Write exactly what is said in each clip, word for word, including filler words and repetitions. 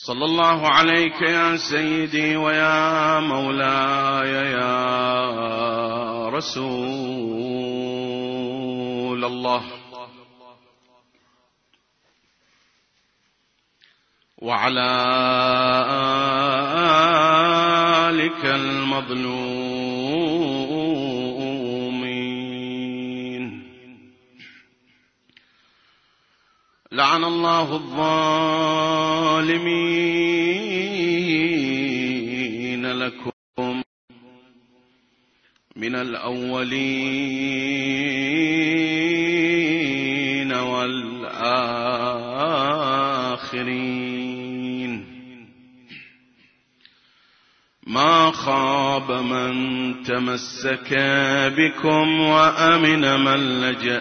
صلى الله عليك يا سيدي ويا مولاي يا رسول الله، وعلى آلك المظلومين. لعن الله الظالمين لكم من الأولين والآخرين. ما خاب من تمسك بكم وأمن من لجأ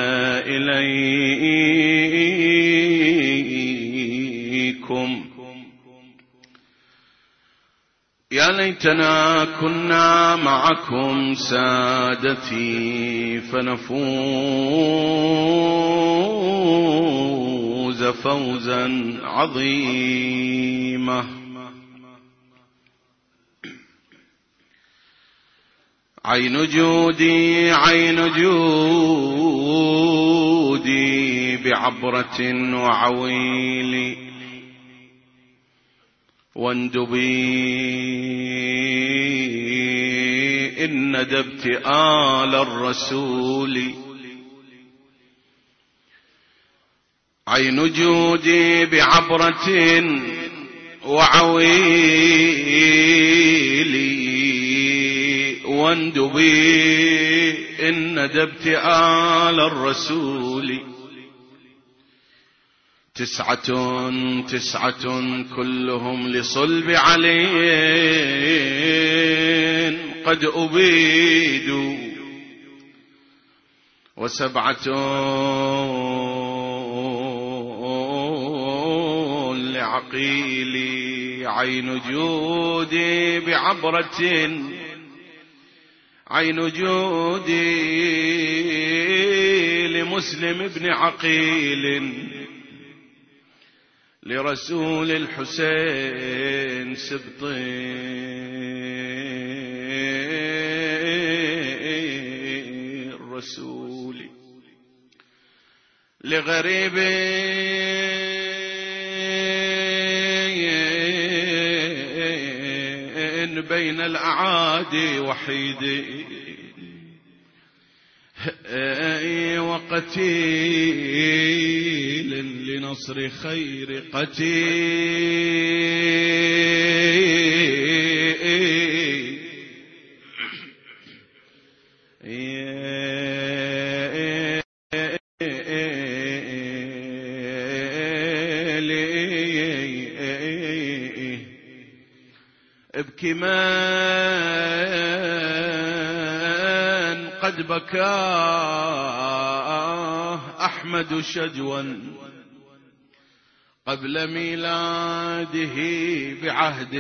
إليكم. يا ليتنا كنا معكم سادتي فنفوز فوزا عظيما. عين جودي عين جودي بعبرة وعويل واندبي إن ندبت آل الرسول. عين جودي بعبرة وعويل واندبي إن ندبت آل الرسول. تسعة تسعة كلهم لصلب علي قد أبيدوا، وسبعة لعقيلي. عين جودي بعبرة عين جودي لمسلم بن عقيل لرسول الحسين سبط الرسول. لغريب بين الأعادي وحيد وقتيل لنصر خير قتيل. ابكي من قد بكاه أحمد شجوا قبل ميلاده بعهد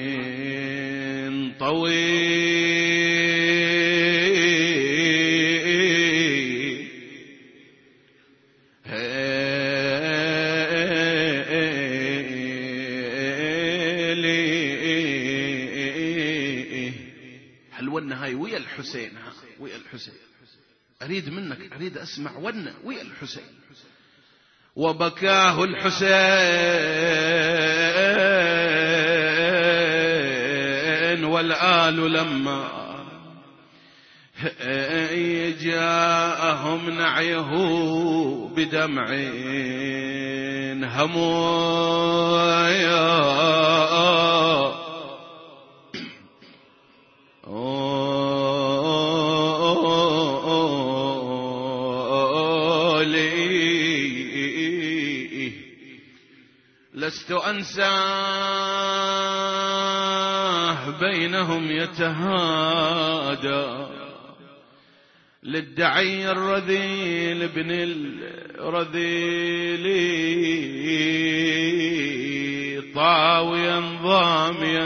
طويل. هل ونه هاي ويا الحسين؟ ها ويا الحسين أريد منك، أريد أسمع ونه ويا الحسين. وبكاه الحسين والآل لما جاءهم نعيه بدمع همويا. لست أنساه بينهم يتهادى للدعي الرذيل ابن الرذيل طاويا ضاميا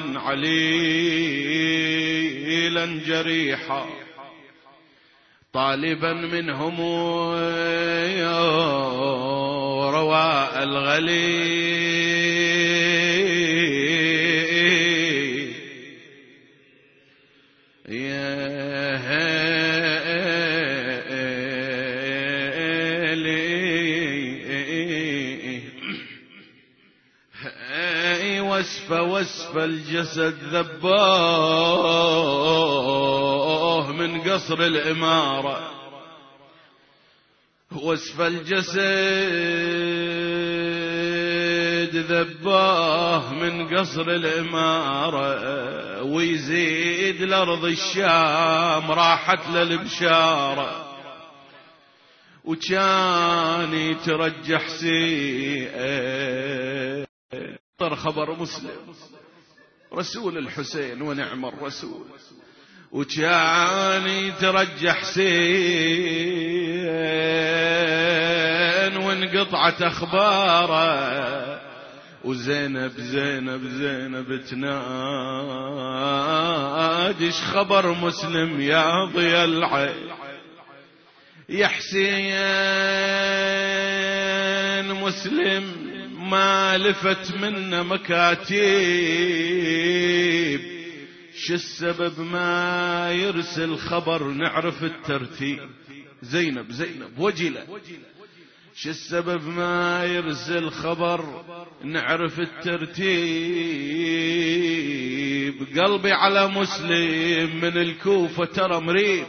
عليلا جريحا طالبا منهم رواء الغليل. وسف وسف الجسد ذباه من قصر الإمارة، وسف الجسد ذباه من قصر الإمارة، ويزيد لأرض الشام راحت للبشارة، وكان يترجح سيئ خبر مسلم رسول الحسين ونعم الرسول، وكان يترجح حسين وانقطعت أخباره، وزينب زينب زينب تنادش خبر مسلم يا ضياء العين، يا حسين مسلم ما لفت منا مكاتيب، شو السبب ما يرسل خبر نعرف الترتيب؟ زينب زينب وجلة، شو السبب ما يرسل خبر نعرف الترتيب؟ قلبي على مسلم من الكوفة ترى مريب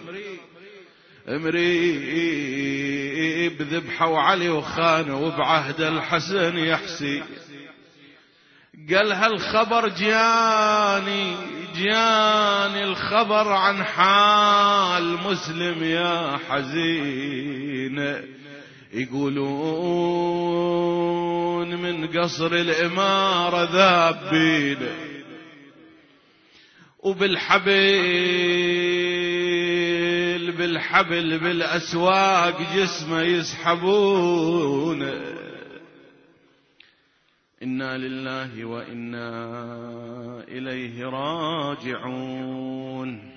مريب، ذبحوا علي وخانوا وبعهد الحسن يحسي، قال هالخبر جاني جاني الخبر عن حال مسلم يا حزين، يقولون من قصر الإمارة ذابين، وبالحبل بالحبل بالأسواق جسمه يسحبون. إنا لله وإنا إليه راجعون.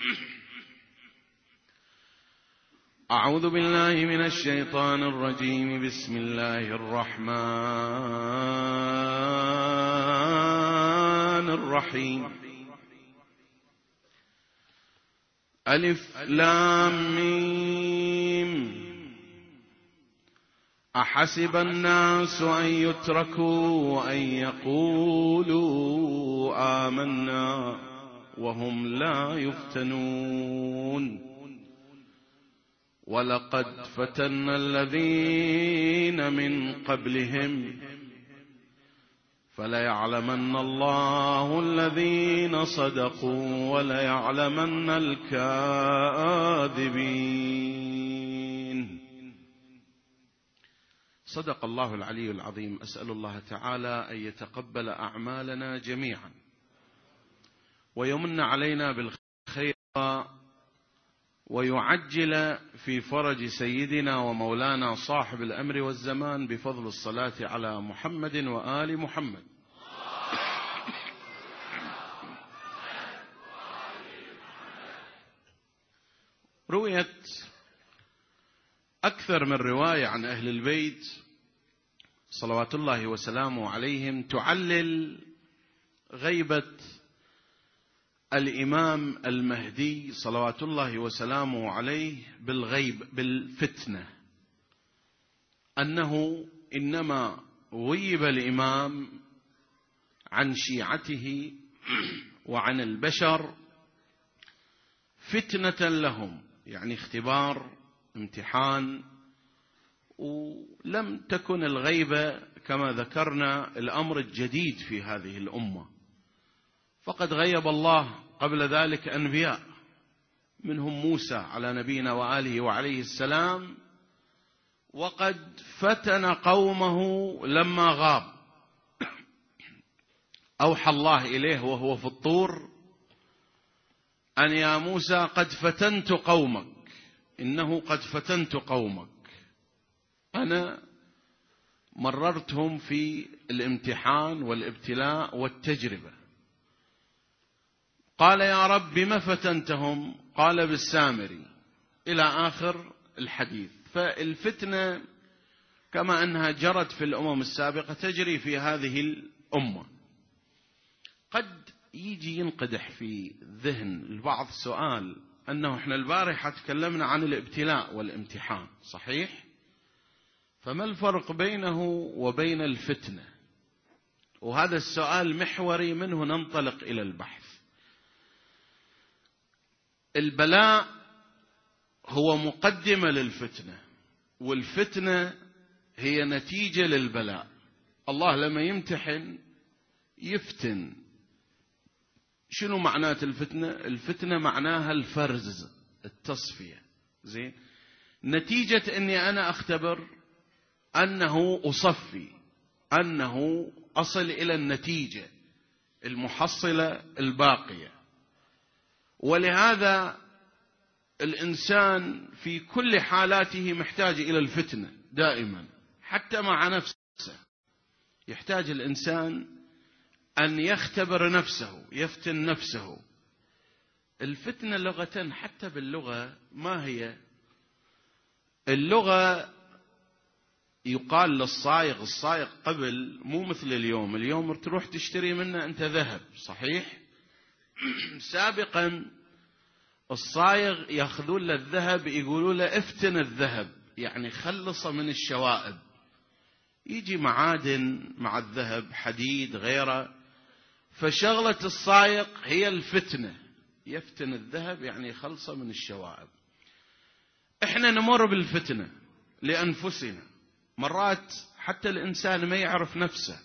أعوذ بالله من الشيطان الرجيم. بسم الله الرحمن الرحيم. ألف لام ميم. أحسب الناس أن يتركوا أن يقولوا آمنا وهم لا يفتنون. ولقد فتنا الذين من قبلهم فليعلمن الله الذين صدقوا وليعلمن الكاذبين. صدق الله العلي العظيم. أسأل الله تعالى أن يتقبل أعمالنا جميعا ويمن علينا بالخير ويعجل في فرج سيدنا ومولانا صاحب الأمر والزمان بفضل الصلاة على محمد وآل محمد. رويت أكثر من رواية عن أهل البيت صلوات الله وسلامه عليهم تعلل غيبة الإمام المهدي صلوات الله وسلامه عليه بالغيب بالفتنة، أنه إنما غيب الإمام عن شيعته وعن البشر فتنة لهم، يعني اختبار امتحان، ولم تكن الغيبة كما ذكرنا الأمر الجديد في هذه الأمة، فقد غيب الله قبل ذلك أنبياء منهم موسى على نبينا وآله وعليه السلام، وقد فتن قومه لما غاب. أوحى الله إليه وهو في الطور أن يا موسى قد فتنت قومك، إنه قد فتنت قومك، أنا مررتهم في الامتحان والابتلاء والتجربة. قال يا رب بما فتنتهم؟ قال بالسامري، إلى آخر الحديث. فالفتنة كما أنها جرت في الأمم السابقة تجري في هذه الأمة. قد يجي ينقدح في ذهن البعض سؤال، أنه إحنا البارحة تكلمنا عن الابتلاء والامتحان، صحيح؟ فما الفرق بينه وبين الفتنة؟ وهذا السؤال محوري، منه ننطلق إلى البحث. البلاء هو مقدمة للفتنة، والفتنة هي نتيجة للبلاء. الله لما يمتحن يفتن. شنو معنات الفتنة؟ الفتنة معناها الفرز، التصفية. زين، نتيجة أني أنا أختبر أنه أصفي، أنه أصل إلى النتيجة المحصلة الباقية. ولهذا الإنسان في كل حالاته محتاج إلى الفتنة دائما، حتى مع نفسه يحتاج الإنسان أن يختبر نفسه، يفتن نفسه. الفتنة لغة، حتى باللغة ما هي؟ اللغة يقال للصايغ، الصايغ قبل مو مثل اليوم، اليوم تروح تشتري منه أنت ذهب، صحيح؟ سابقا الصايغ يأخذون له الذهب، يقولوا له افتن الذهب، يعني خلصه من الشوائب. يجي معادن مع الذهب، حديد غيره، فشغلة الصايغ هي الفتنة، يفتن الذهب يعني يخلصه من الشوائب. احنا نمر بالفتنة لأنفسنا، مرات حتى الإنسان ما يعرف نفسه،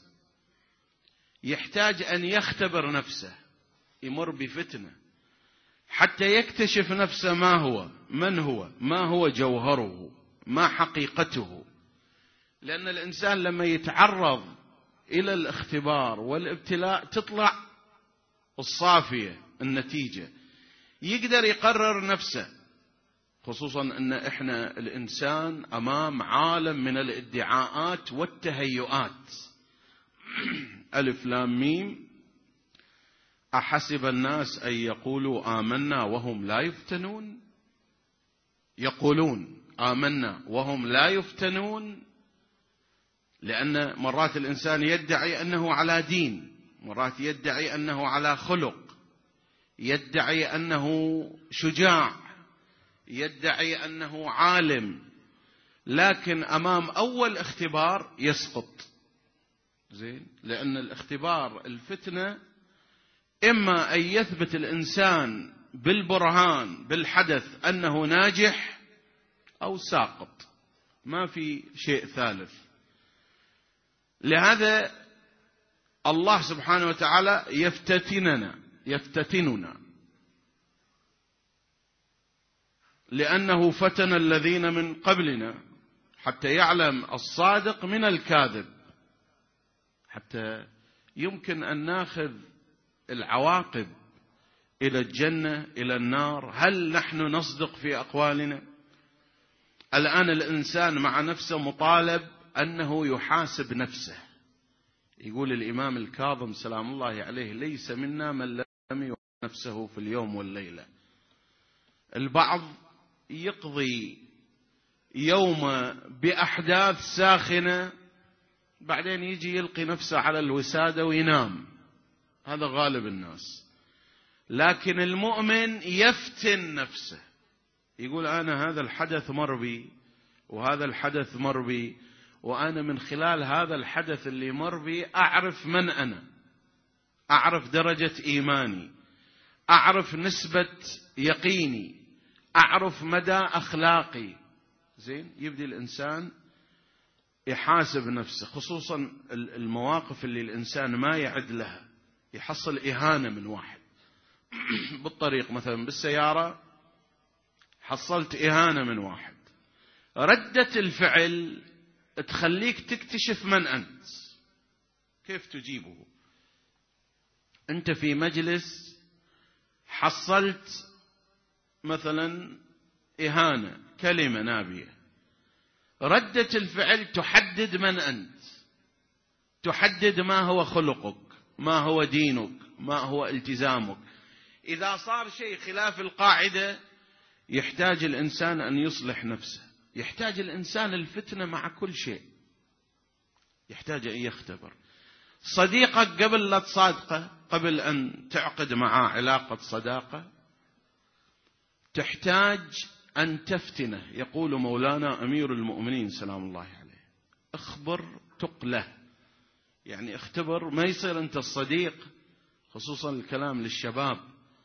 يحتاج أن يختبر نفسه، يمر بفتنة حتى يكتشف نفسه، ما هو، من هو، ما هو جوهره، ما حقيقته. لأن الإنسان لما يتعرض إلى الاختبار والابتلاء تطلع الصافية النتيجة، يقدر يقرر نفسه. خصوصا أن إحنا الإنسان أمام عالم من الادعاءات والتهيؤات. ألف لام ميم، أحسب الناس أن يقولوا آمنا وهم لا يفتنون. يقولون آمنا وهم لا يفتنون، لأن مرات الإنسان يدعي أنه على دين، مرات يدعي أنه على خلق، يدعي أنه شجاع، يدعي أنه عالم، لكن أمام أول اختبار يسقط. زين، لأن الاختبار الفتنة إما أن يثبت الإنسان بالبرهان بالحدث أنه ناجح أو ساقط، ما في شيء ثالث. لهذا الله سبحانه وتعالى يفتتننا يفتتننا لأنه فتن الذين من قبلنا حتى يعلم الصادق من الكاذب، حتى يمكن أن ناخذ العواقب إلى الجنة إلى النار. هل نحن نصدق في أقوالنا؟ الآن الإنسان مع نفسه مطالب أنه يحاسب نفسه. يقول الإمام الكاظم سلام الله عليه: ليس منا من لم يحاسب نفسه في اليوم والليلة. البعض يقضي يوم بأحداث ساخنة، بعدين يجي يلقي نفسه على الوسادة وينام، هذا غالب الناس. لكن المؤمن يفتن نفسه، يقول أنا هذا الحدث مر بي وهذا الحدث مر بي، وأنا من خلال هذا الحدث اللي مر بي أعرف من أنا، أعرف درجة إيماني، أعرف نسبة يقيني، أعرف مدى أخلاقي. زين، يبدي الإنسان يحاسب نفسه، خصوصا المواقف اللي الإنسان ما يعد لها. يحصل إهانة من واحد بالطريق، مثلا بالسيارة حصلت إهانة من واحد، ردة الفعل تخليك تكتشف من أنت، كيف تجيبه. أنت في مجلس حصلت مثلا إهانة، كلمة نابية، ردة الفعل تحدد من أنت، تحدد ما هو خلقك، ما هو دينك، ما هو التزامك. إذا صار شيء خلاف القاعدة يحتاج الإنسان أن يصلح نفسه، يحتاج الإنسان الفتنة مع كل شيء، يحتاج أن يختبر. صديقك قبل لا تصادقه، قبل أن تعقد معه علاقة صداقة، تحتاج أن تفتنه. يقول مولانا أمير المؤمنين سلام الله عليه: اخبر تقله. يعني اختبر، ما يصير أنت الصديق، خصوصا الكلام للشباب،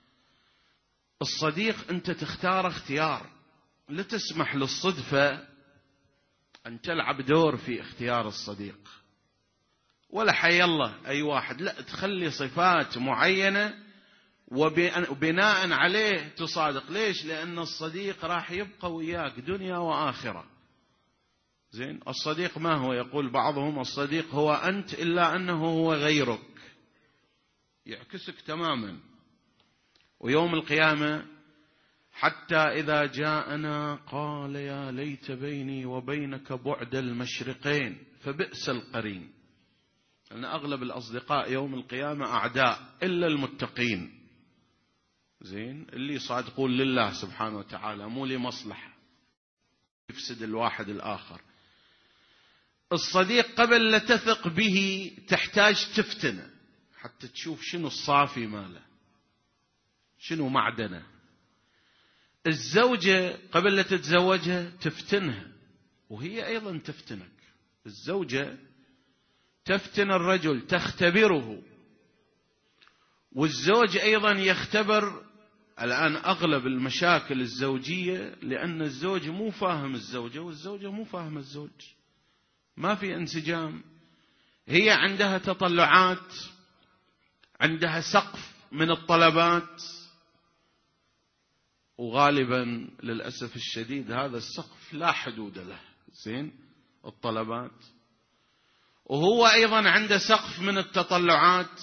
الصديق أنت تختار اختيار، لا تسمح للصدفة أن تلعب دور في اختيار الصديق، ولا حي الله أي واحد، لا، تخلي صفات معينة وبناء عليه تصادق. ليش؟ لأن الصديق راح يبقى وياك دنيا وآخرة. زين، الصديق ما هو؟ يقول بعضهم الصديق هو أنت إلا أنه هو غيرك، يعكسك تماما. ويوم القيامة حتى إذا جاءنا قال يا ليت بيني وبينك بعد المشرقين فبئس القرين. لأن أغلب الأصدقاء يوم القيامة أعداء إلا المتقين. زين، اللي صادقون لله سبحانه وتعالى، مو لمصلحة يفسد الواحد الآخر. الصديق قبل لا تثق به تحتاج تفتنه حتى تشوف شنو الصافي ماله، شنو معدنه. الزوجة قبل لا تتزوجها تفتنها، وهي أيضا تفتنك. الزوجة تفتن الرجل، تختبره، والزوج أيضا يختبر. الآن أغلب المشاكل الزوجية لأن الزوج مو فاهم الزوجة والزوجة مو فاهم الزوج، ما في انسجام. هي عندها تطلعات، عندها سقف من الطلبات، وغالبا للأسف الشديد هذا السقف لا حدود له. زين، الطلبات، وهو أيضا عنده سقف من التطلعات،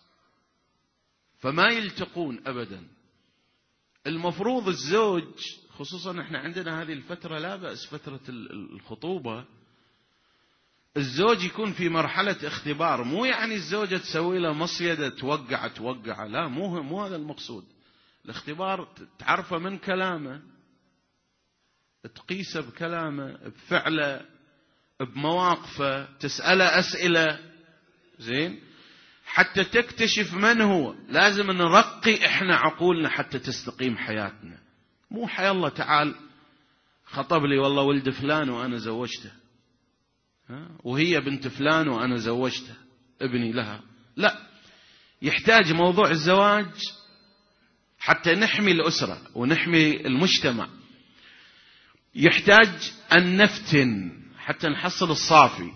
فما يلتقون أبدا. المفروض الزوج، خصوصا احنا عندنا هذه الفترة لا بأس فترة الخطوبة، الزوج يكون في مرحلة اختبار. مو يعني الزوجة تسوي له مصيدة توقع توقع، لا، مو مو هذا المقصود. الاختبار تعرفه من كلامه، تقيسه بكلامه، بفعله، بمواقفه، تسأله أسئلة. زين، حتى تكتشف من هو. لازم نرقي احنا عقولنا حتى تستقيم حياتنا. مو حي الله تعال خطب لي والله ولد فلان وأنا زوجته، ها؟ وهي بنت فلان وأنا زوجته ابني لها. لا، يحتاج موضوع الزواج حتى نحمي الأسرة ونحمي المجتمع، يحتاج أن نفتن حتى نحصل الصافي.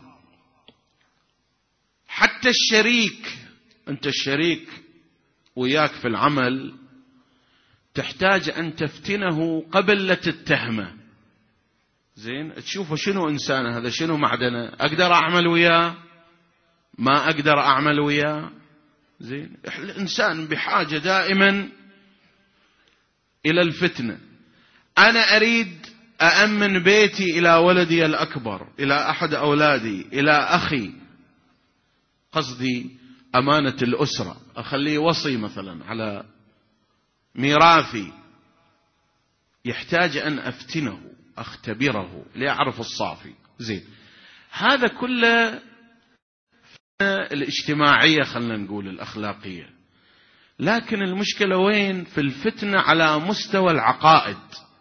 حتى الشريك، أنت الشريك وياك في العمل تحتاج أن تفتنه قبل لا تتهمه. زين، تشوفه شنو إنسان هذا، شنو معدنه، أقدر أعمل وياه، ما أقدر أعمل وياه. زين، الإنسان بحاجة دائما إلى الفتنة. أنا أريد أأمن بيتي إلى ولدي الأكبر، إلى أحد أولادي، إلى أخي، قصدي أمانة الأسرة، أخليه وصي مثلا على ميراثي. يحتاج أن أفتنه، أختبره ليعرف الصافي. زين، هذا كله الاجتماعية، خلنا نقول الأخلاقية. لكن المشكلة وين؟ في الفتنة على مستوى العقائد.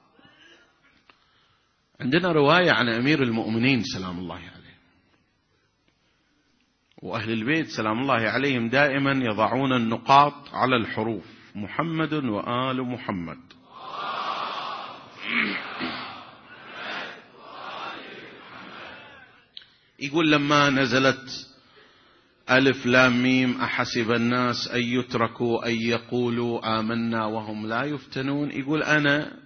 عندنا رواية عن أمير المؤمنين سلام الله عليه، وأهل البيت سلام الله عليهم دائما يضعون النقاط على الحروف: محمد وآل محمد. يقول لما نزلت ألف لام ميم أحسب الناس أن يتركوا أن يقولوا آمنا وهم لا يفتنون، يقول أنا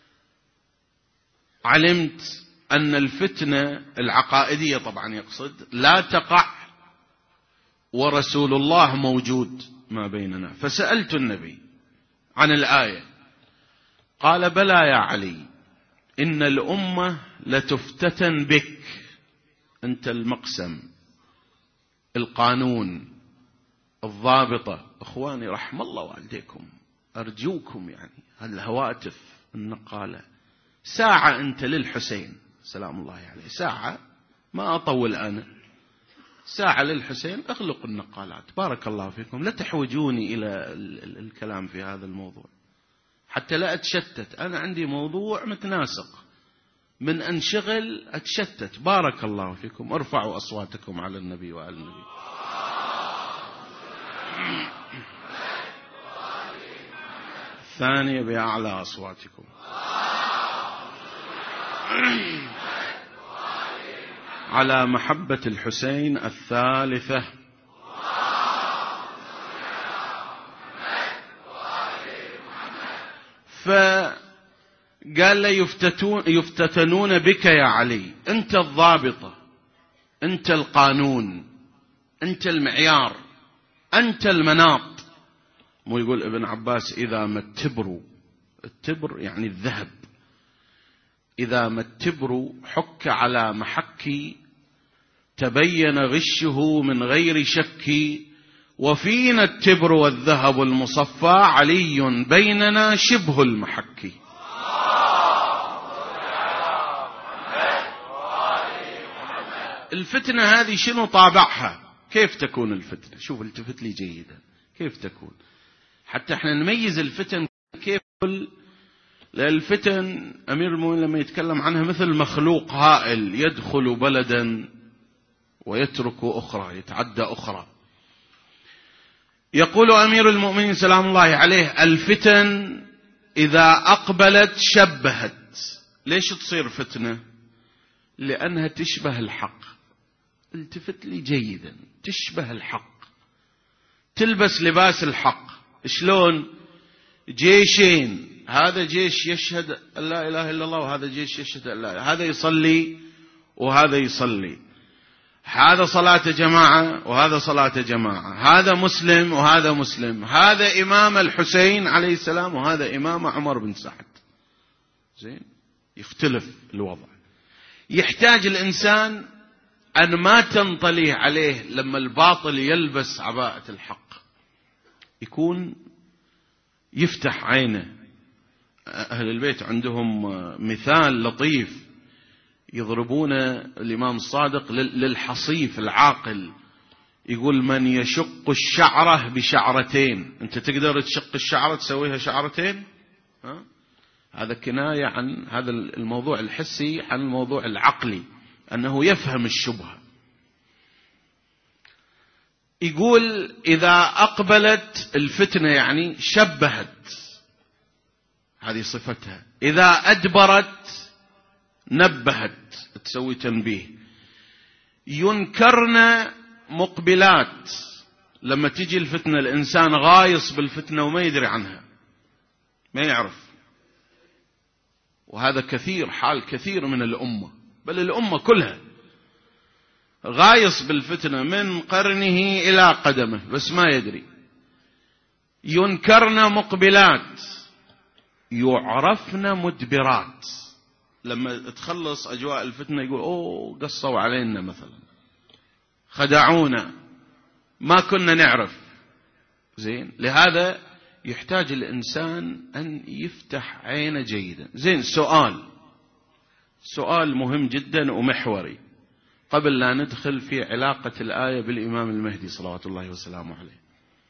علمت أن الفتنة العقائدية طبعا يقصد لا تقع ورسول الله موجود ما بيننا، فسألت النبي عن الآية، قال بلى يا علي، إن الأمة لتفتتن بك، أنت المقسم، القانون، الضابطة. أخواني رحم الله والديكم، أرجوكم يعني هالهواتف النقالة، ساعة أنت للحسين سلام الله عليه، ساعة، ما أطول أنا، ساعة للحسين، أغلق النقالات بارك الله فيكم، لا تحوجوني إلى الكلام في هذا الموضوع حتى لا أتشتت. أنا عندي موضوع متناسق، من أنشغل أتشتت. بارك الله فيكم، ارفعوا أصواتكم على النبي وآل النبي. الثانية بأعلى أصواتكم. على محبة الحسين الثالثة. فقال له يفتتون يفتتنون بك يا علي، أنت الضابطة، أنت القانون، أنت المعيار، أنت المناط. مو يقول ابن عباس إذا ما التبر، التبر يعني الذهب، إذا ما التبر حك على محك تبين غشه من غير شك، وفينا التبر والذهب المصفى علي بيننا شبه المحك. الفتنة هذه شنو طابعها؟ كيف تكون الفتنة؟ شوف التفت لي جيدا، كيف تكون حتى احنا نميز الفتن. كيف الفتن أمير المؤمنين لما يتكلم عنها مثل مخلوق هائل يدخل بلدا ويترك أخرى، يتعدى أخرى. يقول أمير المؤمنين سلام الله عليه: الفتن إذا أقبلت شبهت. ليش تصير فتنة؟ لأنها تشبه الحق. التفت لي جيدا، تشبه الحق، تلبس لباس الحق. شلون؟ جيشين، هذا جيش يشهد أن لا إله إلا الله وهذا جيش يشهد أن لا إله، هذا يصلي وهذا يصلي، هذا صلاة جماعة وهذا صلاة جماعة، هذا مسلم وهذا مسلم، هذا إمام الحسين عليه السلام وهذا إمام عمر بن سعد. زين، يختلف الوضع. يحتاج الإنسان أن ما تنطلي عليه لما الباطل يلبس عباءة الحق، يكون يفتح عينه. أهل البيت عندهم مثال لطيف يضربون الإمام الصادق للحصيف العاقل، يقول: من يشق الشعرة بشعرتين. أنت تقدر تشق الشعرة تسويها شعرتين؟ ها؟ هذا كناية عن هذا الموضوع الحسي، عن الموضوع العقلي، أنه يفهم الشبهة. يقول: إذا أقبلت الفتنة يعني شبهت، هذه صفتها. إذا أدبرت نبهت، تسوي تنبيه. ينكرن مقبلات، لما تجي الفتنة الإنسان غايص بالفتنة وما يدري عنها، ما يعرف. وهذا كثير، حال كثير من الأمة، بل الأمة كلها غايص بالفتنة من قرنه إلى قدمه بس ما يدري. ينكرن مقبلات، يعرفن مدبرات. لما تخلص أجواء الفتنة يقول: أوه قصوا علينا مثلا، خدعونا، ما كنا نعرف. زين، لهذا يحتاج الإنسان أن يفتح عينه جيدا. زين، سؤال سؤال مهم جدا ومحوري قبل لا ندخل في علاقة الآية بالإمام المهدي صلوات الله وسلامه عليه.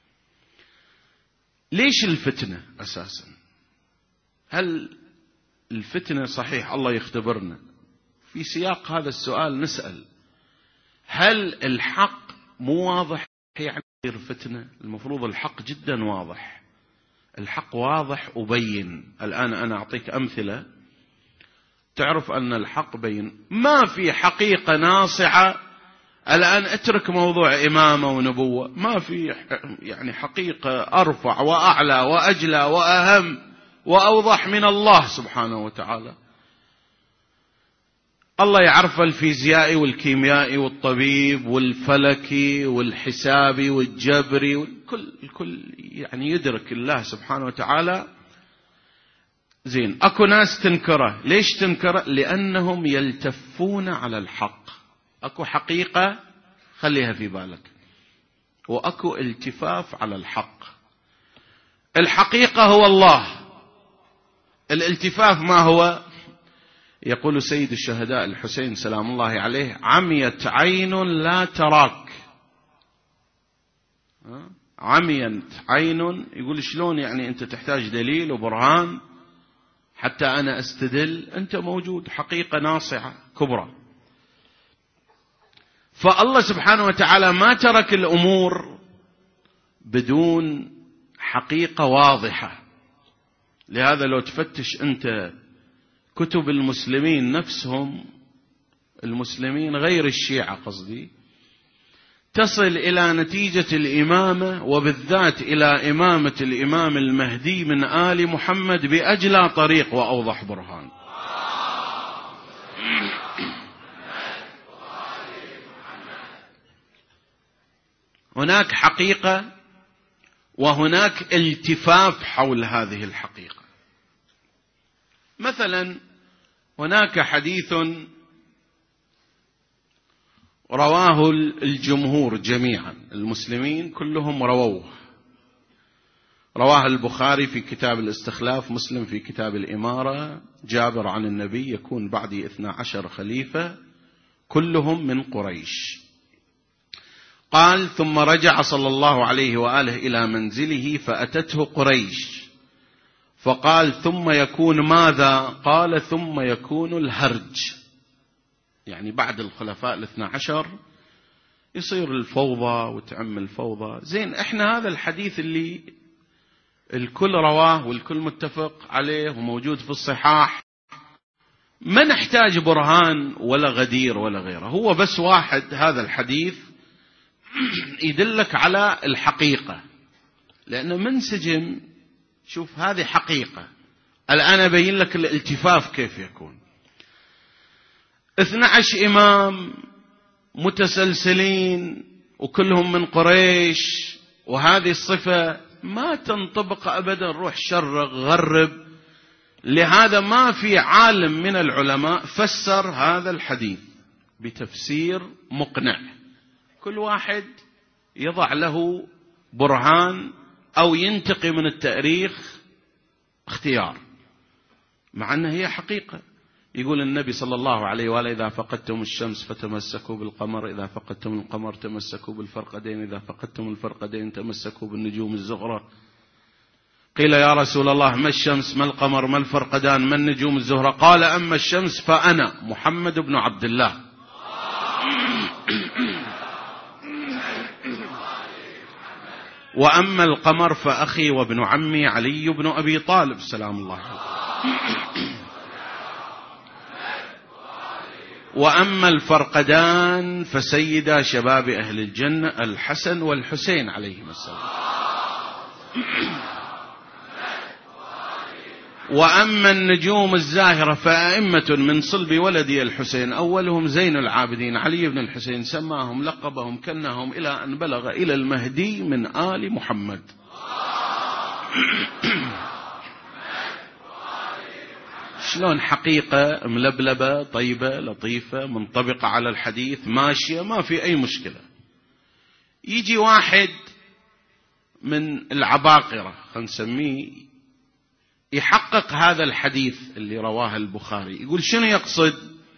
ليش الفتنة أساسا؟ هل الفتنة صحيح الله يختبرنا؟ في سياق هذا السؤال نسأل: هل الحق مو واضح يعني فتنة؟ المفروض الحق جدا واضح، الحق واضح وبين. الآن أنا أعطيك أمثلة تعرف أن الحق بين. ما في حقيقة ناصعة. الآن اترك موضوع إمامة ونبوة، ما في يعني حقيقة أرفع وأعلى وأجلى وأهم وأوضح من الله سبحانه وتعالى. الله يعرف الفيزيائي والكيميائي والطبيب والفلكي والحسابي والجبري والكل، الكل يعني يدرك الله سبحانه وتعالى. زين، أكو ناس تنكره. ليش تنكره؟ لأنهم يلتفون على الحق. أكو حقيقة خليها في بالك، وأكو التفاف على الحق. الحقيقة هو الله، الالتفاف ما هو؟ يقول سيد الشهداء الحسين سلام الله عليه: عميت عين لا تراك. عميت عين، يقول شلون يعني أنت تحتاج دليل وبرهان حتى أنا أستدل؟ أنت موجود، حقيقة ناصعة كبرى. فالله سبحانه وتعالى ما ترك الأمور بدون حقيقة واضحة. لهذا لو تفتش أنت كتب المسلمين نفسهم، المسلمين غير الشيعة قصدي، تصل إلى نتيجة الإمامة، وبالذات إلى إمامة الإمام المهدي من آل محمد بأجلى طريق وأوضح برهان. هناك حقيقة وهناك التفاف حول هذه الحقيقة. مثلا هناك حديث رواه الجمهور جميعا، المسلمين كلهم رووه، رواه البخاري في كتاب الاستخلاف، مسلم في كتاب الإمارة، جابر عن النبي يكون بعدي اثنى عشر خليفة كلهم من قريش. قال: ثم رجع صلى الله عليه وآله إلى منزله فأتته قريش فقال: ثم يكون ماذا؟ قال: ثم يكون الهرج، يعني بعد الخلفاء الاثنى عشر يصير الفوضى وتعم الفوضى. زين، احنا هذا الحديث اللي الكل رواه والكل متفق عليه وموجود في الصحاح، ما نحتاج برهان ولا غدير ولا غيره، هو بس واحد هذا الحديث يدلك على الحقيقة، لأنه منسجم. شوف هذه حقيقة، الآن أبين لك الالتفاف كيف يكون. اثنى عشر إمام متسلسلين وكلهم من قريش، وهذه الصفة ما تنطبق أبدا، روح شرق غرب. لهذا ما في عالم من العلماء فسر هذا الحديث بتفسير مقنع، كل واحد يضع له برهان أو ينتقي من التاريخ اختيار، مع أنها هي حقيقة. يقول النبي صلى الله عليه وآله: إذا فقدتم الشمس فتمسكوا بالقمر، إذا فقدتم القمر تمسكوا بالفرقدين، إذا فقدتم الفرقدين تمسكوا بالنجوم الزهرة. قيل: يا رسول الله ما الشمس ما القمر ما الفرقدان ما النجوم الزهرة؟ قال: أما الشمس فأنا محمد بن عبد الله، وأما القمر فأخي وابن عمي علي بن أبي طالب سلام الله عليه، وأما الفرقدان فسيدا شباب أهل الجنة الحسن والحسين عليهما السلام، وأما النجوم الزاهرة فأئمة من صلب ولدي الحسين، أولهم زين العابدين علي بن الحسين، سماهم لقبهم كنهم إلى أن بلغ إلى المهدي من آل محمد. شلون حقيقة ملبلبة طيبة لطيفة منطبقة على الحديث ماشية، ما في أي مشكلة. يجي واحد من العباقرة خلينا نسميه يحقق هذا الحديث اللي رواه البخاري، يقول شنو يقصد؟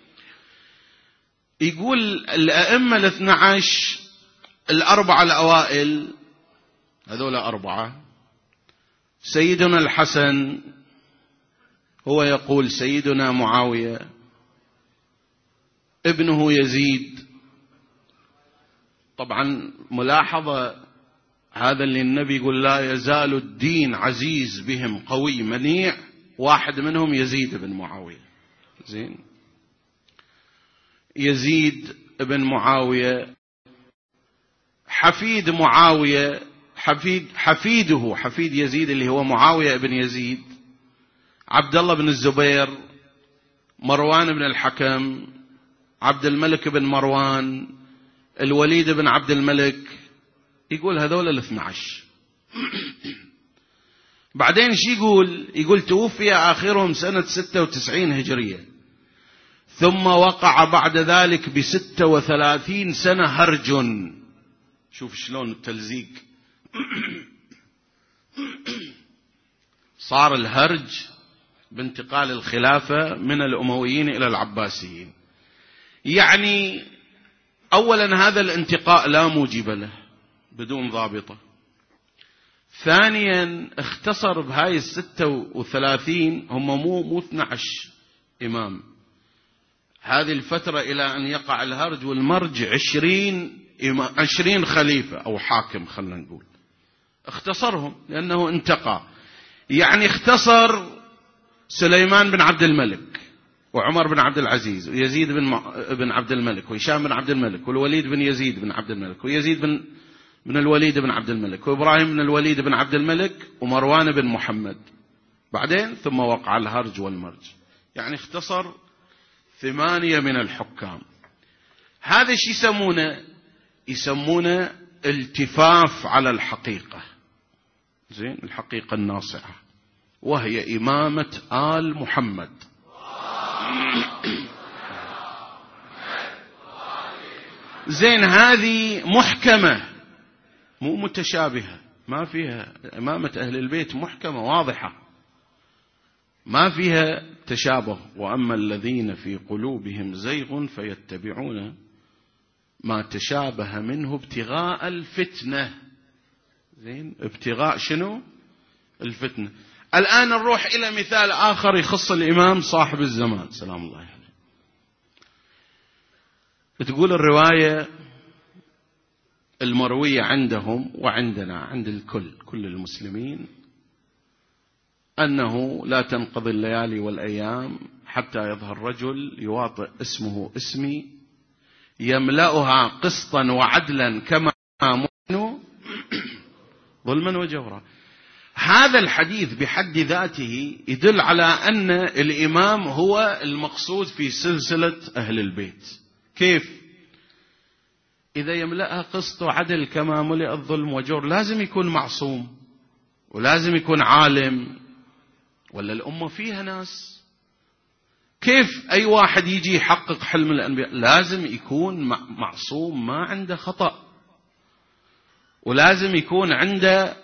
يقول الأئمة الاثنى عشر الأربعة الأوائل، هذول أربعة، سيدنا الحسن، هو يقول سيدنا معاوية، ابنه يزيد. طبعا ملاحظة هذا اللي النبي يقول لا يزال الدين عزيز بهم قوي منيع، واحد منهم يزيد بن معاوية. زين، يزيد بن معاوية حفيد معاوية، حفيد حفيده حفيد يزيد اللي هو معاوية بن يزيد، عبد الله بن الزبير، مروان بن الحكم، عبد الملك بن مروان، الوليد بن عبد الملك. يقول هذول الاثنى عشر. بعدين شي يقول؟ يقول توفي آخرهم سنة ستة وتسعين هجرية، ثم وقع بعد ذلك بستة وثلاثين سنة هرج. شوف شلون التلزيق. صار الهرج بانتقال الخلافة من الأمويين إلى العباسيين. يعني أولا هذا الانتقاء لا موجب له بدون ضابطة. ثانيا اختصر بهاي الستة وثلاثين، هم مو مو اثنى عشر إمام، هذه الفترة إلى أن يقع الهرج والمرج عشرين عشرين خليفة أو حاكم خلنا نقول، اختصرهم لأنه انتقى. يعني اختصر سليمان بن عبد الملك وعمر بن عبد العزيز ويزيد بن بن عبد الملك وهشام بن عبد الملك والوليد بن يزيد بن عبد الملك ويزيد بن بن الوليد بن عبد الملك وإبراهيم بن الوليد بن عبد الملك ومروان بن محمد. بعدين ثم وقع الهرج والمرج. يعني اختصر ثمانية من الحكام. هذا شي يسمونه يسمونه التفاف على الحقيقة، زين، الحقيقة الناصعة، وهي إمامة آل محمد. زين، هذه محكمة مو متشابهة، ما فيها إمامة أهل البيت، محكمة واضحة ما فيها تشابه. وأما الذين في قلوبهم زيغ فيتبعون ما تشابه منه ابتغاء الفتنة. زين، ابتغاء شنو؟ الفتنة. الآن نروح إلى مثال آخر يخص الإمام صاحب الزمان سلام الله عليه. تقول الرواية المروية عندهم وعندنا عند الكل كل المسلمين أنه لا تنقضي الليالي والأيام حتى يظهر رجل يواطئ اسمه اسمي يملأها قسطا وعدلا كما مؤمن ظلما وجورا. هذا الحديث بحد ذاته يدل على أن الإمام هو المقصود في سلسلة أهل البيت. كيف؟ إذا يملأها قسط وعدل كما ملئ الظلم وجور لازم يكون معصوم ولازم يكون عالم، ولا الأمة فيها ناس. كيف أي واحد يجي يحقق حلم الأنبياء؟ لازم يكون معصوم ما عنده خطأ، ولازم يكون عنده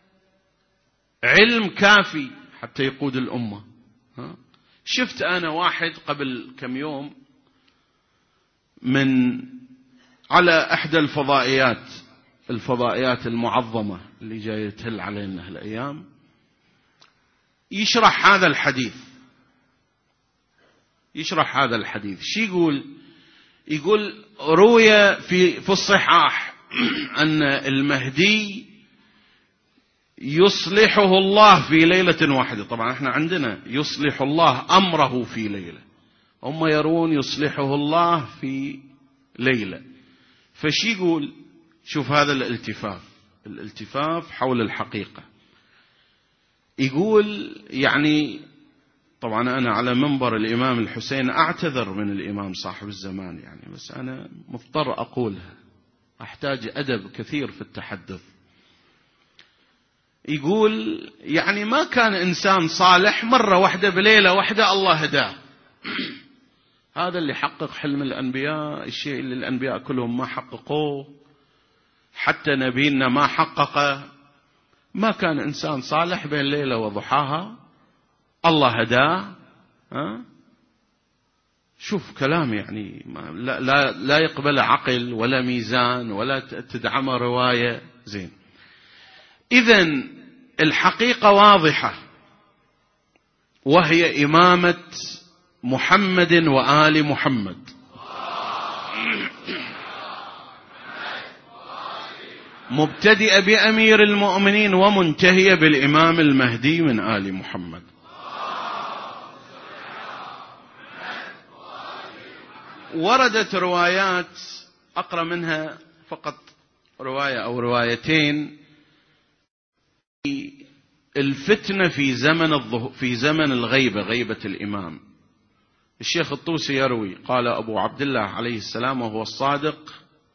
علم كافي حتى يقود الأمة. ها؟ شفت أنا واحد قبل كم يوم من على إحدى الفضائيات الفضائيات المعظمة اللي جاية تهل علينا هالأيام يشرح هذا الحديث يشرح هذا الحديث شو يقول؟ يقول روي في في الصحاح أن المهدي يصلحه الله في ليلة واحدة. طبعا احنا عندنا يصلح الله أمره في ليلة، هم يرون يصلحه الله في ليلة. فشي يقول؟ شوف هذا الالتفاف الالتفاف حول الحقيقة. يقول يعني طبعا أنا على منبر الإمام الحسين أعتذر من الإمام صاحب الزمان يعني، بس أنا مضطر أقولها، أحتاج أدب كثير في التحدث. يقول يعني ما كان إنسان صالح مرة واحدة بليلة واحدة الله هداه. هذا اللي حقق حلم الأنبياء، الشيء اللي الأنبياء كلهم ما حققوه، حتى نبينا ما حققه. ما كان إنسان صالح بين ليلة وضحاها الله هداه. ها؟ شوف كلام يعني لا, لا, لا يقبل عقل ولا ميزان ولا تدعم رواية. زين، إذن الحقيقة واضحة، وهي إمامة محمد وآل محمد. مبتدئة بأمير المؤمنين ومنتهية بالإمام المهدي من آل محمد. وردت روايات أقرأ منها فقط رواية أو روايتين. الفتنة في زمن الظهور في زمن الغيبة، غيبة الإمام. الشيخ الطوسي يروي قال أبو عبد الله عليه السلام وهو الصادق: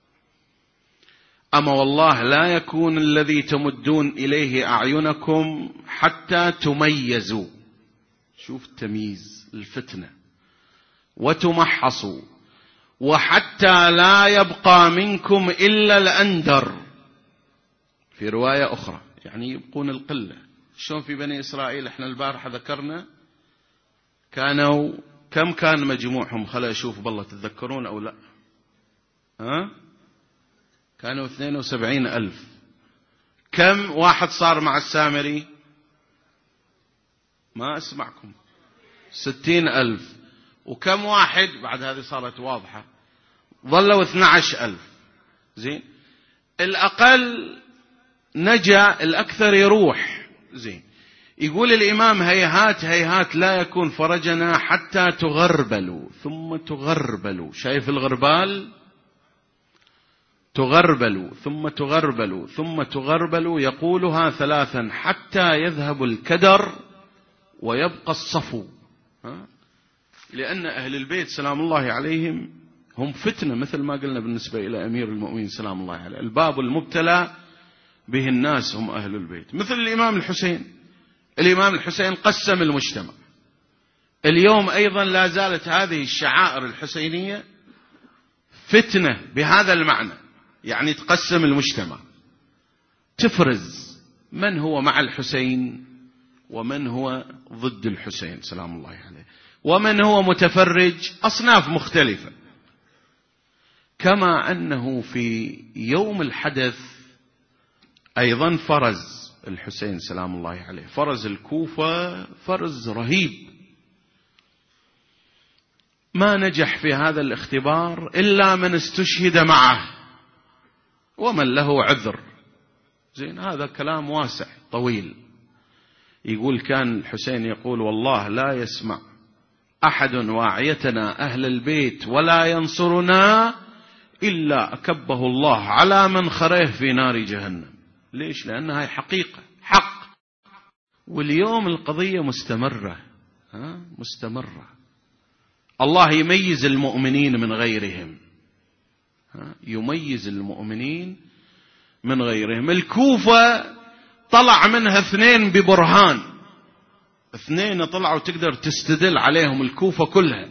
أما والله لا يكون الذي تمدون إليه أعينكم حتى تميزوا، شوف التمييز، الفتنة، وتمحصوا، وحتى لا يبقى منكم إلا الأندر. في رواية أخرى يعني يبقون القلة. شلون في بني إسرائيل؟ احنا البارحة ذكرنا كانوا كم كان مجموعهم؟ خلا أشوف بالله تتذكرون أو لا؟ ها؟ كانوا اثنين وسبعين ألف. كم واحد صار مع السامري؟ ما أسمعكم. ستين ألف. وكم واحد بعد هذه صارت واضحة؟ ظلوا اثنى عشر ألف. زين، الأقل نجا، الأكثر يروح. زين، يقول الإمام: هيهات هيهات لا يكون فرجنا حتى تغربلوا ثم تغربلوا. شايف الغربال؟ تغربلوا ثم تغربلوا ثم تغربلوا، يقولها ثلاثا حتى يذهب الكدر ويبقى الصفو. ها؟ لأن أهل البيت سلام الله عليهم هم فتنة، مثل ما قلنا بالنسبة إلى أمير المؤمنين سلام الله عليه، الباب المبتلى به الناس هم أهل البيت. مثل الإمام الحسين، الإمام الحسين قسم المجتمع. اليوم أيضا لا زالت هذه الشعائر الحسينية فتنة بهذا المعنى، يعني تقسم المجتمع، تفرز من هو مع الحسين ومن هو ضد الحسين سلام الله عليه، ومن هو متفرج، أصناف مختلفة. كما أنه في يوم الحدث أيضا فرز الحسين سلام الله عليه، فرز الكوفة فرز رهيب، ما نجح في هذا الاختبار إلا من استشهد معه ومن له عذر. زين، هذا كلام واسع طويل. يقول كان الحسين يقول: والله لا يسمع أحد واعيتنا أهل البيت ولا ينصرنا إلا أكبه الله على من خريه في نار جهنم. ليش؟ لأنها حقيقة، حق. واليوم القضية مستمرة، ها؟ مستمرة. الله يميز المؤمنين من غيرهم، ها؟ يميز المؤمنين من غيرهم. الكوفة طلع منها اثنين ببرهان، اثنين طلعوا تقدر تستدل عليهم الكوفة كلها.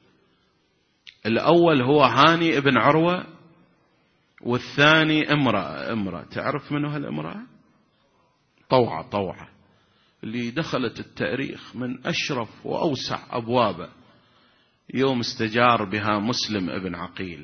الأول هو هاني ابن عروة، والثاني امرأة امرأة تعرف منه هالامرأة؟ طوعة طوعة، اللي دخلت التاريخ من أشرف وأوسع أبوابه يوم استجار بها مسلم ابن عقيل.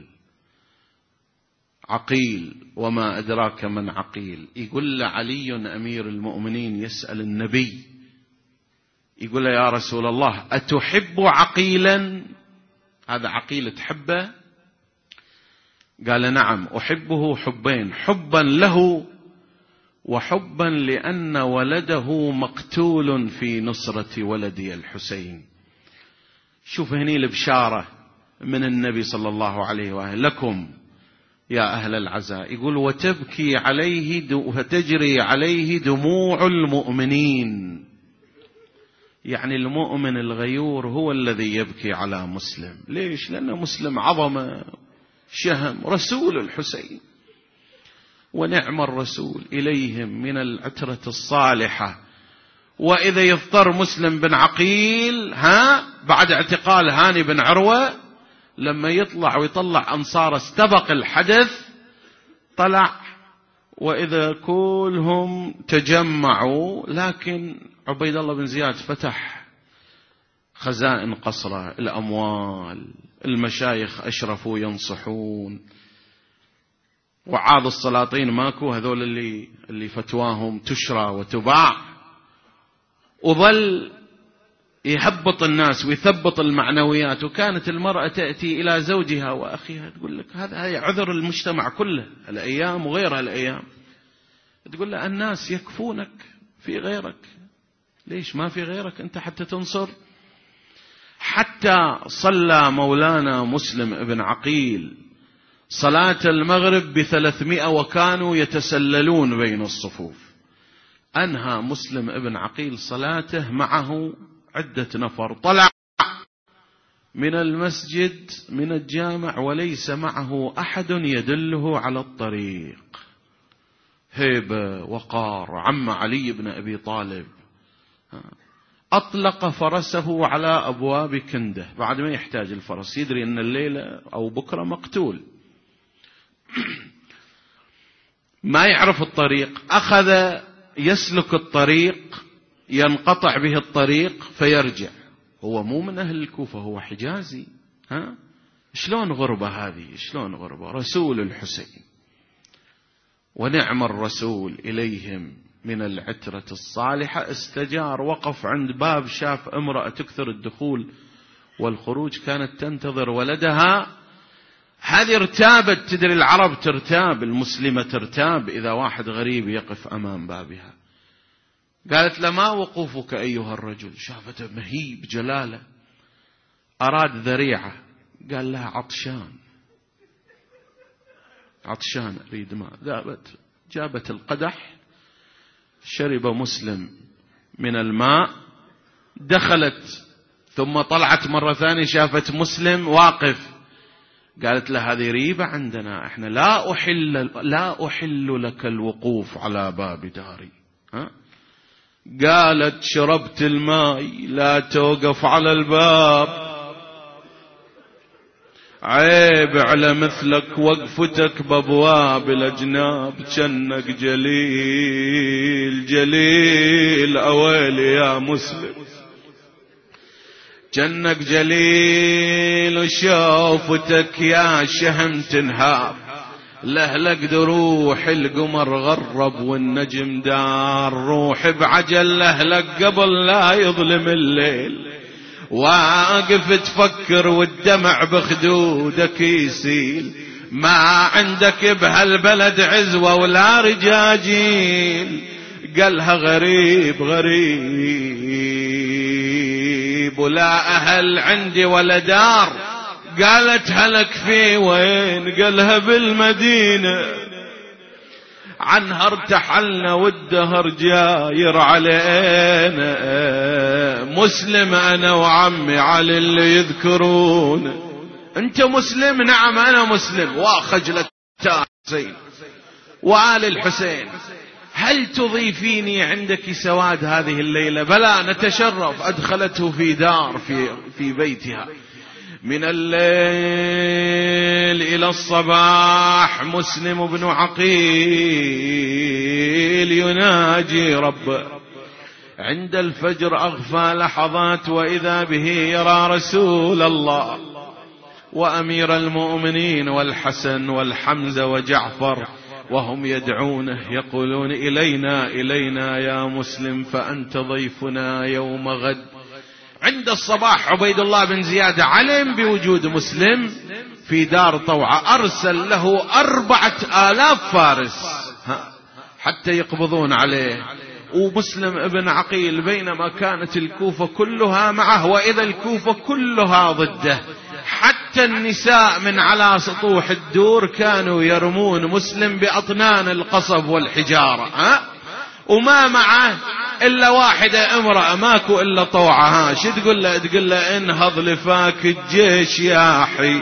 عقيل وما أدراك من عقيل. يقول له علي أمير المؤمنين يسأل النبي، يقول له: يا رسول الله أتحب عقيلا؟ هذا عقيل تحبه؟ قال: نعم أحبه حبين، حبا له وحبا لأن ولده مقتول في نصرة ولدي الحسين. شوف هني البشارة من النبي صلى الله عليه وآله لكم يا أهل العزاء. يقول: وتبكي عليه وتجري عليه دموع المؤمنين. يعني المؤمن الغيور هو الذي يبكي على مسلم. ليش؟ لأن مسلم عظمة، شهم، رسول الحسين، ونعم الرسول إليهم من العترة الصالحة. وإذا يضطر مسلم بن عقيل ها بعد اعتقال هاني بن عروة، لما يطلع ويطلع أنصار استبق الحدث، طلع وإذا كلهم تجمعوا، لكن عبيد الله بن زياد فتح خزائن قصره، الأموال، المشايخ أشرفوا ينصحون، وعاض السلاطين ماكو، هذول اللي اللي فتواهم تشرى وتباع، وظل يهبط الناس ويثبط المعنويات. وكانت المرأة تأتي إلى زوجها وأخيها تقول لك هذا هي عذر المجتمع كله الأيام وغيرها الأيام، تقول له الناس يكفونك في غيرك، ليش ما في غيرك أنت حتى تنصر؟ حتى صلى مولانا مسلم ابن عقيل صلاة المغرب بثلاثمائة وكانوا يتسللون بين الصفوف. أنهى مسلم ابن عقيل صلاته معه عدة نفر، طلع من المسجد من الجامع وليس معه أحد يدله على الطريق. هيبة وقار عم علي بن أبي طالب. أطلق فرسه على أبواب كنده بعد ما يحتاج الفرس، يدري أن الليلة أو بكرة مقتول، ما يعرف الطريق، أخذ يسلك الطريق ينقطع به الطريق فيرجع. هو مو من أهل الكوفة، هو حجازي. ها شلون غربة هذه؟ شلون غربة؟ رسول الحسين ونعم الرسول إليهم من العترة الصالحة. استجار، وقف عند باب، شاف امرأة تكثر الدخول والخروج، كانت تنتظر ولدها. هذه ارتابت، تدري العرب ترتاب، المسلمة ترتاب إذا واحد غريب يقف أمام بابها. قالت له ما وقوفك أيها الرجل؟ شافته مهيب جلاله، أراد ذريعة، قال لها عطشان عطشان أريد ماء. ذهبت جابت القدح، شرب مسلم من الماء، دخلت ثم طلعت مرة ثانية شافت مسلم واقف، قالت له هذه ريبة عندنا، احنا لا أحل, لا أحل لك الوقوف على باب داري. ها؟ قالت شربت الماء لا توقف على الباب، عيب على مثلك وقفتك بابواب الأجناب، جنك جليل جليل أويلي يا مسلم، جنك جليل وشوفتك يا شهم تنهاب، لهلك دروح القمر غرب والنجم دار، روح بعجل لهلك قبل لا يظلم الليل، واقف تفكر والدمع بخدودك يسيل، ما عندك بهالبلد عزوة ولا رجاجيل، قالها غريب غريب ولا أهل عندي ولا دار، قالت هلك في وين؟ قالها بالمدينة، عنها ارتحلنا والدهر جاير علينا، مسلم أنا وعمي علي اللي يذكرون. أنت مسلم؟ نعم أنا مسلم، وخجلة الحسين وآل الحسين، هل تضيفيني عندك سواد هذه الليلة؟ بلى نتشرف. أدخلته في دار في, في بيتها، من الليل إلى الصباح مسلم بن عقيل يناجي ربه، عند الفجر أغفى لحظات وإذا به يرى رسول الله وأمير المؤمنين والحسن والحمزة وجعفر، وهم يدعونه يقولون إلينا إلينا يا مسلم فأنت ضيفنا يوم غد. عند الصباح عبيد الله بن زياد علم بوجود مسلم في دار طوعة، أرسل له أربعة آلاف فارس حتى يقبضون عليه، ومسلم ابن عقيل بينما كانت الكوفة كلها معه وإذا الكوفة كلها ضده، حتى النساء من على سطوح الدور كانوا يرمون مسلم بأطنان القصب والحجارة، ها؟ وما معه إلا واحدة امرأة، ماكو إلا طوعة. ها شو تقول له؟ تقول له انهض لفاك الجيش يا حي،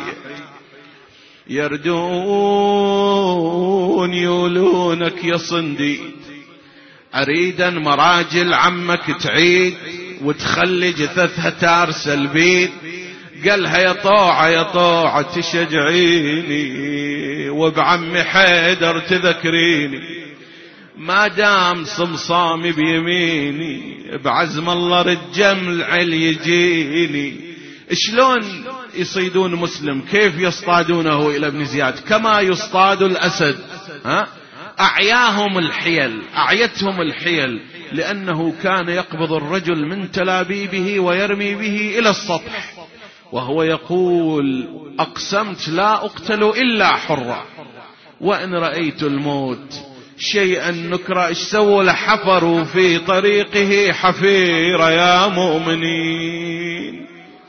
يردون يولونك يا صنديد، أريدا مراجل عمك تعيد وتخلي جثثها تارسل بيد. قالها يا طوعة يا طوعة تشجعيني وبعمي حيدر تذكريني، ما دام صمصامي بيميني بعزم الله رجمع يجيني. شلون يصيدون مسلم؟ كيف يصطادونه إلى ابن زياد؟ كما يصطاد الأسد. ها؟ أعياهم الحيل، أعيتهم الحيل، لأنه كان يقبض الرجل من تلابيبه ويرمي به إلى السطح وهو يقول أقسمت لا أقتل إلا حرا، وإن رأيت الموت شيئا نكرا. ايش سووا؟ لحفروا في طريقه حفيرة يا مؤمنين.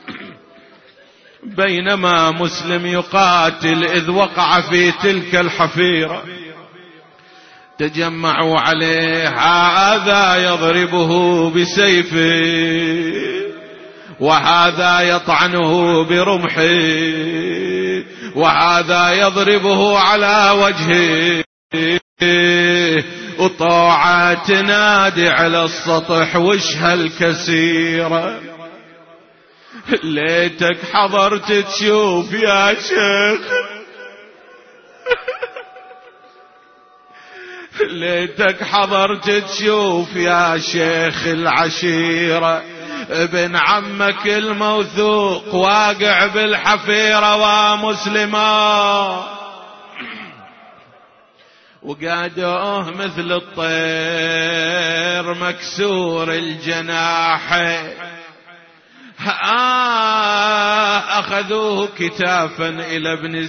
بينما مسلم يقاتل إذ وقع في تلك الحفيرة تجمعوا عليه، هذا يضربه بسيفه وهذا يطعنه برمحه وهذا يضربه على وجهه، وطوعة تنادي على السطح وش هالكسيرة، ليتك حضرت تشوف يا شيخ، ليتك حضرت تشوف يا شيخ العشيرة، ابن عمك الموثوق واقع بالحفيرة ومسلما، وقادوه مثل الطير مكسور الجناحين. آه أخذوه كتافا إلى ابن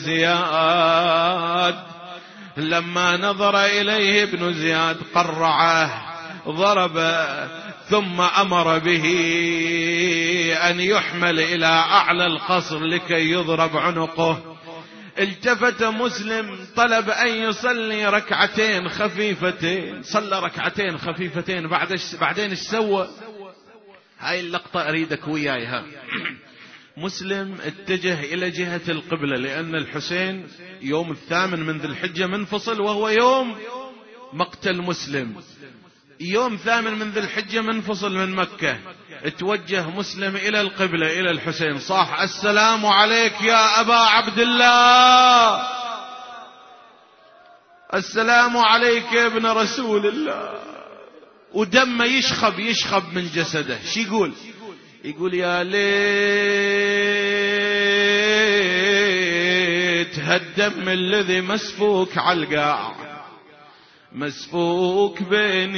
زياد، لما نظر إليه ابن زياد قرعه، ضرب ثم أمر به أن يحمل إلى أعلى القصر لكي يضرب عنقه. التفت مسلم طلب أن يصلي ركعتين خفيفتين، صلى ركعتين خفيفتين. بعد بعدين ايش سوى؟ هاي اللقطة أريدك وياي. ها مسلم اتجه إلى جهة القبلة، لأن الحسين يوم الثامن من ذي الحجة منفصل، وهو يوم مقتل مسلم. يوم ثامن من ذي الحجة منفصل من مكة. اتوجه مسلم إلى القبلة إلى الحسين، صاح: السلام عليك يا أبا عبد الله، السلام عليك يا ابن رسول الله. ودمه يشخب يشخب من جسده. شي يقول؟ يقول: يا ليت هالدم الذي مسفوك على القاع، مسفوك بين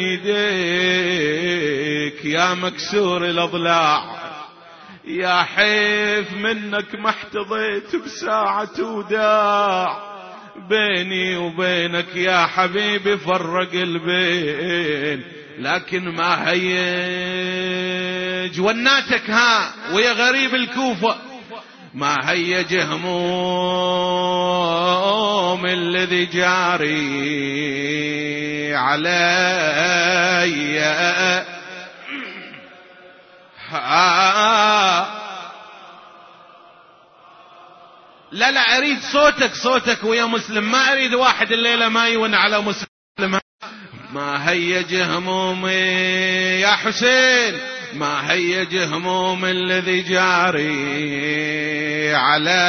يديك يا مكسور الاضلاع، يا حيف منك ما احتضيت بساعة وداع، بيني وبينك يا حبيبي فرق البين، لكن ما هيج وناتك ها ويا غريب الكوفة، ما هيج هموم الذي جاري علي. لا لا أريد صوتك صوتك ويا مسلم، ما أريد واحد الليلة ما يون على مسلم. ما هيج همومي يا حسين، ما هيج هموم الذي جاري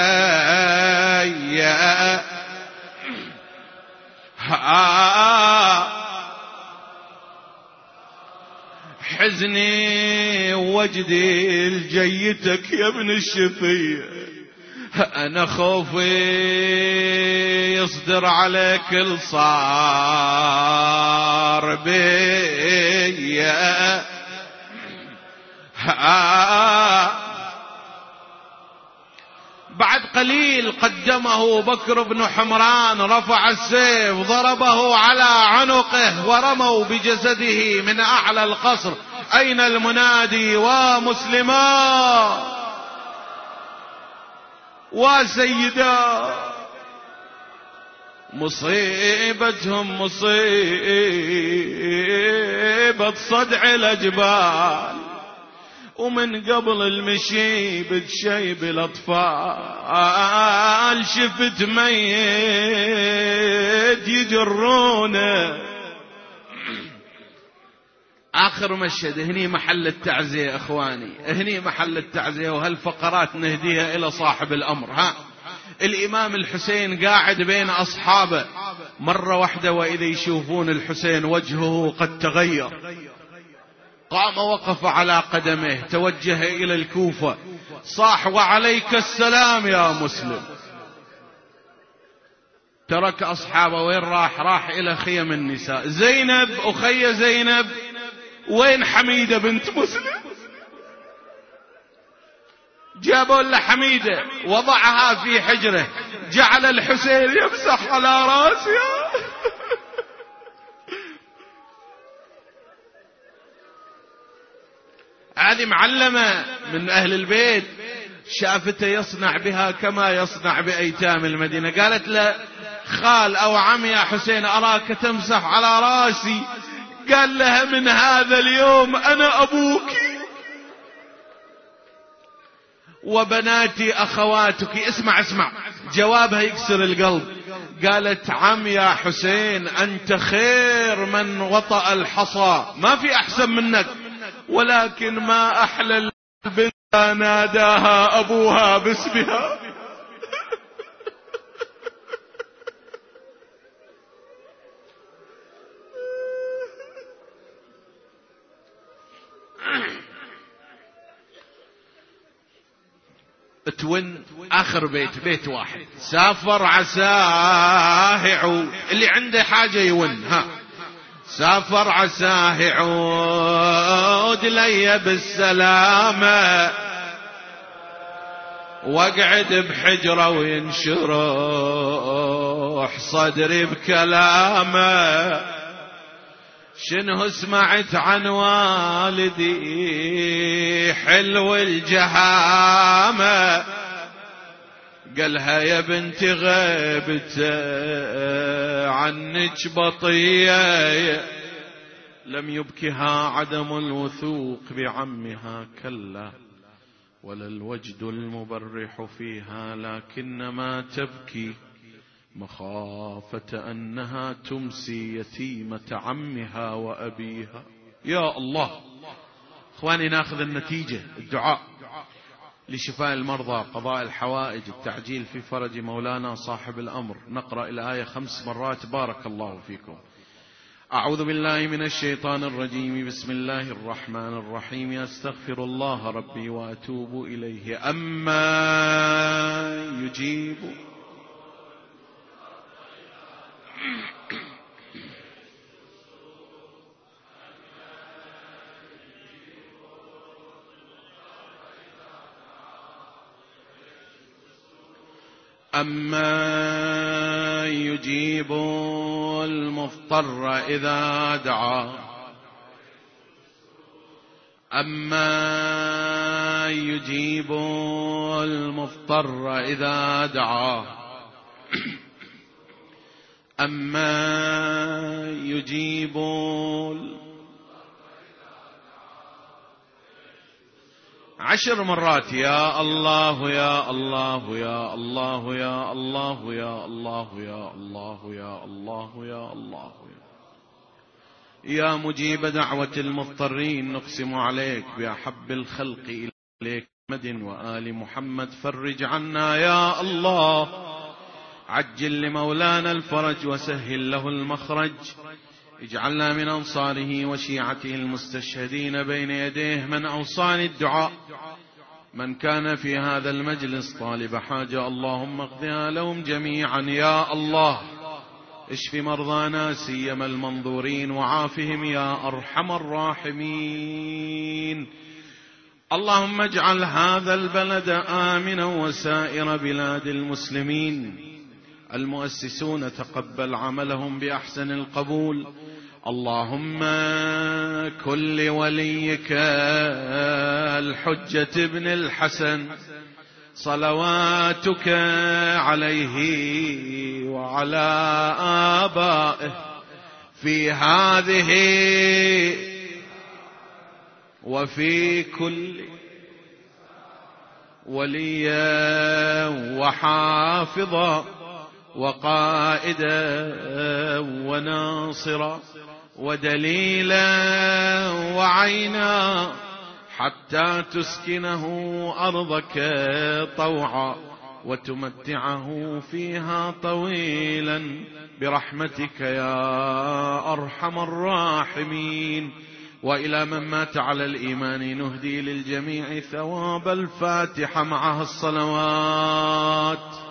علي. حزني ووجدي لجيتك يا ابن الشفيع، أنا خوفي يصدر عليك الصار بي. بعد قليل قدمه بكر بن حمران، رفع السيف ضربه على عنقه، ورموا بجسده من أعلى القصر. أين المنادي؟ ومسلما وسيدا، مصيبتهم مصيبة صدع الأجبال، ومن قبل المشي بتشيب الأطفال، شفت ميت يجرونه. آخر مشهد هني محل التعزية إخواني، هني محل التعزية، وهالفقرات نهديها إلى صاحب الأمر. ها الإمام الحسين قاعد بين أصحابه، مرة واحدة وإذا يشوفون الحسين وجهه قد تغير، قام وقف على قدمه، توجه إلى الكوفة، صاح: وعليك السلام يا مسلم. ترك أصحابه، وين راح؟ راح إلى خيم النساء. زينب أخي زينب، وين حميدة بنت مسلم؟ جابوا له حميدة، وضعها في حجره، جعل الحسين يمسح على راسها. هذه معلمة من أهل البيت، شافته يصنع بها كما يصنع بأيتام المدينة. قالت له: خال أو عم يا حسين أراك تمسح على راسي. قال لها: من هذا اليوم أنا أبوك وبناتي أخواتك. اسمع اسمع جوابها يكسر القلب. قالت: عم يا حسين أنت خير من وطأ الحصى، ما في أحسن منك، ولكن ما أحلى البنت ناداها أبوها باسمها. تون آخر بيت بيت واحد، سافر عساه يعود، اللي عنده حاجة يون. ها سافر عساه يعود لي بالسلامة، واقعد بحجرة وينشرح صدري بكلامه، شنو سمعت عن والدي حلو الجهامة، قالها يا بنتي غيبت عنك بطية، لم يبكها عدم الوثوق بعمها كلا، ولا الوجد المبرح فيها، لكنما تبكي مخافة أنها تمسي يتيمة عمها وأبيها. يا الله. اخواني، ناخذ النتيجة، الدعاء لشفاء المرضى، قضاء الحوائج، التعجيل في فرج مولانا صاحب الأمر. نقرأ الآية خمس مرات. بارك الله فيكم. أعوذ بالله من الشيطان الرجيم. بسم الله الرحمن الرحيم. أستغفر الله ربي وأتوب إليه. أما يجيب أما يجيب المضطر إذا دعا، أما يجيب المضطر إذا دعا، أما يجيب عشر مرات. يا الله يا الله يا الله يا الله يا الله يا الله يا الله يا الله يا مجيب دعوة المضطرين، نقسم عليك بأحب الخلق إليك محمد وآل محمد، فرج عنا يا الله، عجل لمولانا الفرج وسهل له المخرج، اجعلنا من أنصاره وشيعته المستشهدين بين يديه. من أوصاني الدعاء، من كان في هذا المجلس طالب حاجة، اللهم اقضها لهم جميعا يا الله. اشف مرضانا سيما المنظورين وعافهم يا أرحم الراحمين. اللهم اجعل هذا البلد آمنا وسائر بلاد المسلمين. المؤسسون تقبل عملهم بأحسن القبول. اللهم كن لوليك الحجة بن الحسن صلواتك عليه وعلى آبائه في هذه وفي كل وليا وحافظا وقائدا وناصرا ودليلا وعينا، حتى تسكنه أرضك طوعا وتمتعه فيها طويلا برحمتك يا أرحم الراحمين. وإلى من مات على الإيمان نهدي للجميع ثواب الفاتحة معها الصلوات.